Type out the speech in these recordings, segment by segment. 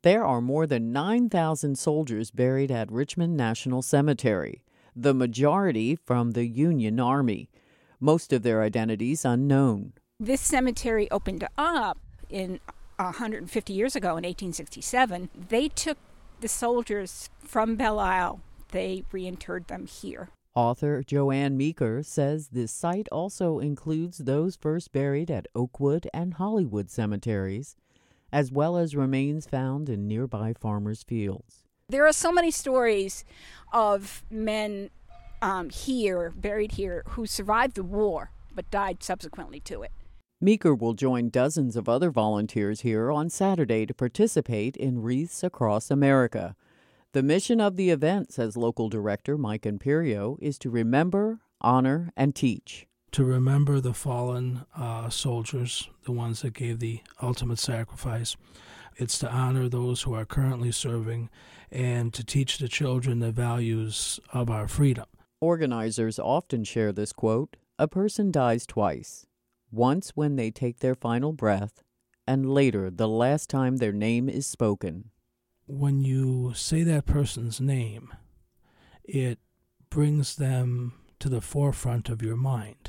There are more than 9,000 soldiers buried at Richmond National Cemetery, the majority from the Union Army, most of their identities unknown. This cemetery opened up in 150 years ago in 1867. They took the soldiers from Belle Isle. They reinterred them here. Author Joanne Meeker says this site also includes those first buried at Oakwood and Hollywood cemeteries, as well as remains found in nearby farmers' fields. There are so many stories of men buried here, who survived the war but died subsequently to it. Meeker will join dozens of other volunteers here on Saturday to participate in Wreaths Across America. The mission of the event, says local director Mike Imperio, is to remember, honor, and teach. To remember the fallen soldiers, the ones that gave the ultimate sacrifice. It's to honor those who are currently serving and to teach the children the values of our freedom. Organizers often share this quote, "A person dies twice, once when they take their final breath, and later the last time their name is spoken." When you say that person's name, it brings them to the forefront of your mind.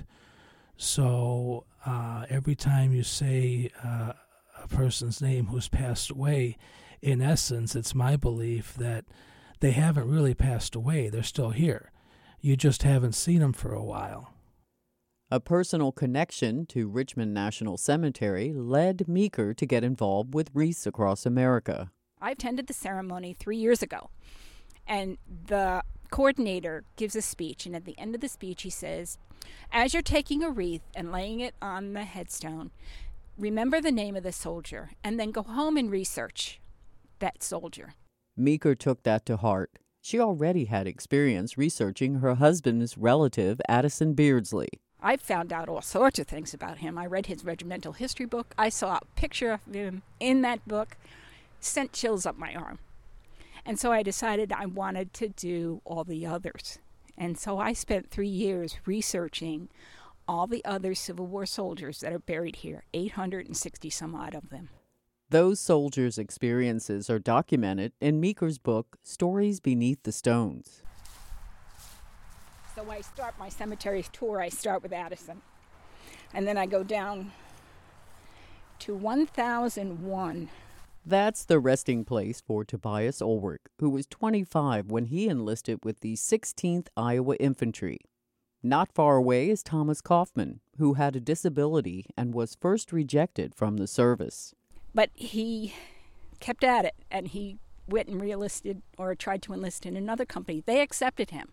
So every time you say a person's name who's passed away, in essence, it's my belief that they haven't really passed away. They're still here. You just haven't seen them for a while. A personal connection to Richmond National Cemetery led Meeker to get involved with Wreaths Across America. I attended the ceremony 3 years ago, and the coordinator gives a speech, and at the end of the speech he says, "As you're taking a wreath and laying it on the headstone, remember the name of the soldier, and then go home and research that soldier." Meeker took that to heart. She already had experience researching her husband's relative, Addison Beardsley. I found out all sorts of things about him. I read his regimental history book. I saw a picture of him in that book. Sent chills up my arm. And so I decided I wanted to do all the others. And so I spent 3 years researching all the other Civil War soldiers that are buried here, 860 some odd of them. Those soldiers' experiences are documented in Meeker's book, Stories Beneath the Stones. So I start my cemetery tour, I start with Addison. And then I go down to 1001. That's the resting place for Tobias Ulrich, who was 25 when he enlisted with the 16th Iowa Infantry. Not far away is Thomas Kaufman, who had a disability and was first rejected from the service. But he kept at it, and he went and re-enlisted or tried to enlist in another company. They accepted him.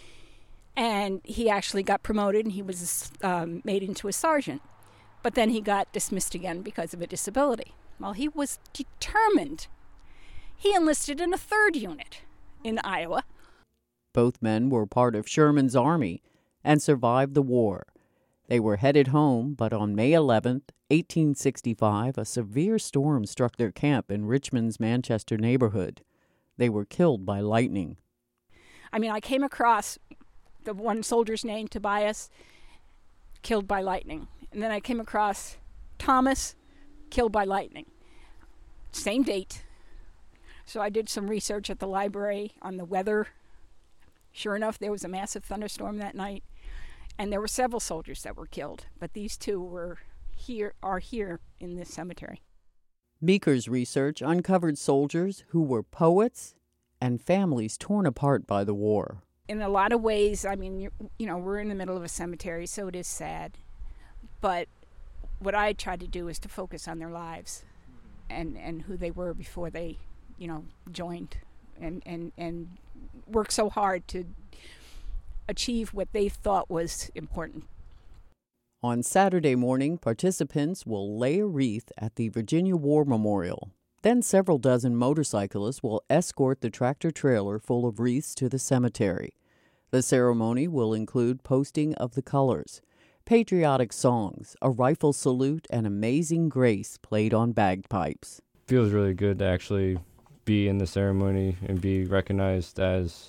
And he actually got promoted, and he was made into a sergeant. But then he got dismissed again because of a disability. Well, he was determined. He enlisted in a 3rd unit in Iowa. Both men were part of Sherman's army and survived the war. They were headed home, but on May 11th, 1865, a severe storm struck their camp in Richmond's Manchester neighborhood. They were killed by lightning. I mean, I came across the one soldier's name, Tobias, killed by lightning. And then I came across Thomas, killed by lightning. Same date. So I did some research at the library on the weather. Sure enough, there was a massive thunderstorm that night, and there were several soldiers that were killed, but these two are here in this cemetery. Meeker's research uncovered soldiers who were poets and families torn apart by the war. In a lot of ways, I mean, we're in the middle of a cemetery, so it is sad, but what I tried to do is to focus on their lives and who they were before they, joined and worked so hard to achieve what they thought was important. On Saturday morning, participants will lay a wreath at the Virginia War Memorial. Then several dozen motorcyclists will escort the tractor-trailer full of wreaths to the cemetery. The ceremony will include posting of the colors, patriotic songs, a rifle salute, and Amazing Grace played on bagpipes. Feels really good to actually be in the ceremony and be recognized as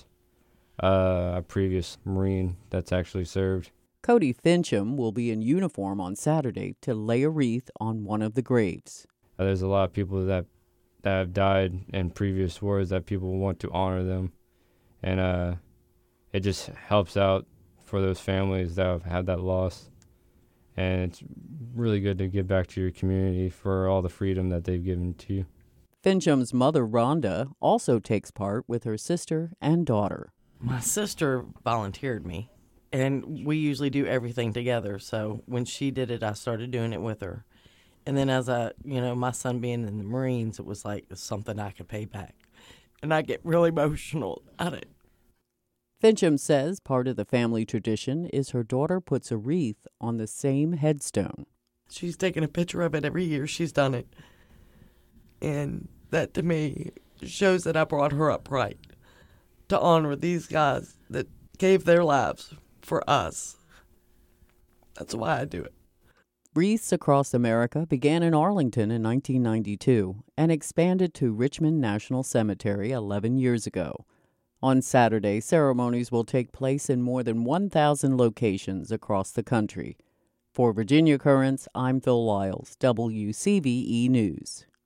a previous Marine that's actually served. Cody Fincham will be in uniform on Saturday to lay a wreath on one of the graves. There's a lot of people that that have died in previous wars that people want to honor them. And it just helps out for those families that have had that loss. And it's really good to give back to your community for all the freedom that they've given to you. Fincham's mother, Rhonda, also takes part with her sister and daughter. My sister volunteered me, and we usually do everything together. So when she did it, I started doing it with her. And then as my son being in the Marines, it was like something I could pay back. And I get really emotional at it. Fincham says part of the family tradition is her daughter puts a wreath on the same headstone. She's taken a picture of it every year she's done it. And that, to me, shows that I brought her up right to honor these guys that gave their lives for us. That's why I do it. Wreaths across America began in Arlington in 1992 and expanded to Richmond National Cemetery 11 years ago. On Saturday, ceremonies will take place in more than 1,000 locations across the country. For Virginia Currents, I'm Phil Lyles, WCVE News.